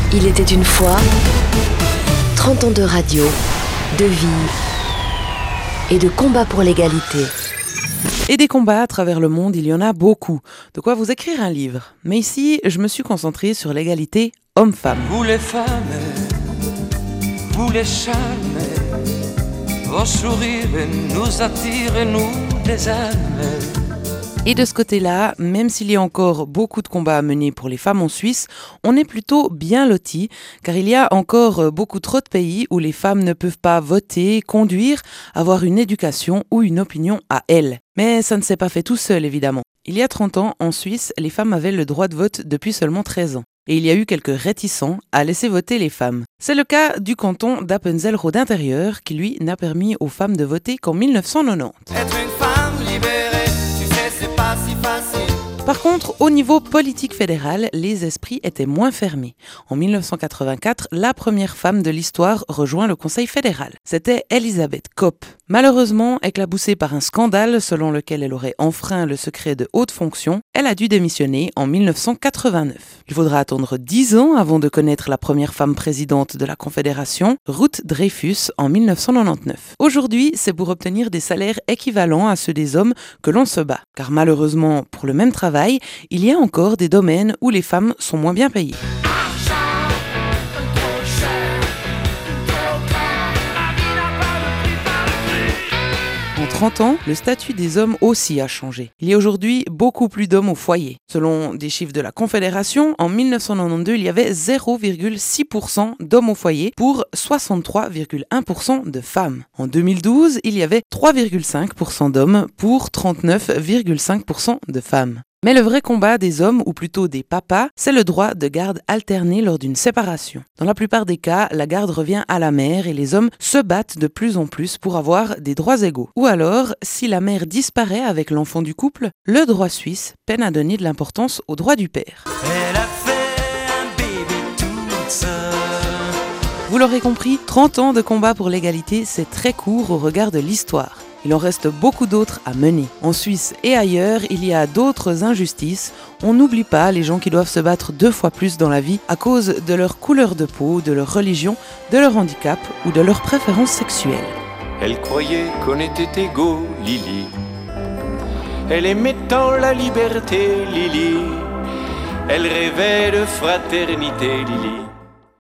Il était une fois 30 ans de radio, de vie et de combat pour l'égalité. Et des combats à travers le monde, il y en a beaucoup. De quoi vous écrire un livre. Mais ici, je me suis concentrée sur l'égalité homme-femme. Vous les femmes, vous les charmes, vos sourires nous attirent et nous des âmes. Et de ce côté-là, même s'il y a encore beaucoup de combats à mener pour les femmes en Suisse, on est plutôt bien lotis, car il y a encore beaucoup trop de pays où les femmes ne peuvent pas voter, conduire, avoir une éducation ou une opinion à elles. Mais ça ne s'est pas fait tout seul, évidemment. Il y a 30 ans, en Suisse, les femmes avaient le droit de vote depuis seulement 13 ans. Et il y a eu quelques réticents à laisser voter les femmes. C'est le cas du canton d'Appenzell-Rhodes intérieur, qui lui n'a permis aux femmes de voter qu'en 1990. Être une femme libérée, tu sais, c'est pas si facile. Par contre, au niveau politique fédéral, les esprits étaient moins fermés. En 1984, la première femme de l'histoire rejoint le Conseil fédéral. C'était Elisabeth Kopp. Malheureusement, éclaboussée par un scandale selon lequel elle aurait enfreint le secret de haute fonction, elle a dû démissionner en 1989. Il faudra attendre 10 ans avant de connaître la première femme présidente de la Confédération, Ruth Dreifuss, en 1999. Aujourd'hui, c'est pour obtenir des salaires équivalents à ceux des hommes que l'on se bat. Car malheureusement, pour le même travail, il y a encore des domaines où les femmes sont moins bien payées. En 30 ans, le statut des hommes aussi a changé. Il y a aujourd'hui beaucoup plus d'hommes au foyer. Selon des chiffres de la Confédération, en 1992, il y avait 0,6% d'hommes au foyer pour 63,1% de femmes. En 2012, il y avait 3,5% d'hommes pour 39,5% de femmes. Mais le vrai combat des hommes, ou plutôt des papas, c'est le droit de garde alterné lors d'une séparation. Dans la plupart des cas, la garde revient à la mère et les hommes se battent de plus en plus pour avoir des droits égaux. Ou alors, si la mère disparaît avec l'enfant du couple, le droit suisse peine à donner de l'importance au droit du père. Elle a fait un bébé toute seule. Vous l'aurez compris, 30 ans de combat pour l'égalité, c'est très court au regard de l'histoire. Il en reste beaucoup d'autres à mener. En Suisse et ailleurs, il y a d'autres injustices. On n'oublie pas les gens qui doivent se battre 2 fois plus dans la vie à cause de leur couleur de peau, de leur religion, de leur handicap ou de leur préférence sexuelle. Elle croyait qu'on était égaux, Lily. Elle aimait tant la liberté, Lily. Elle rêvait de fraternité, Lily.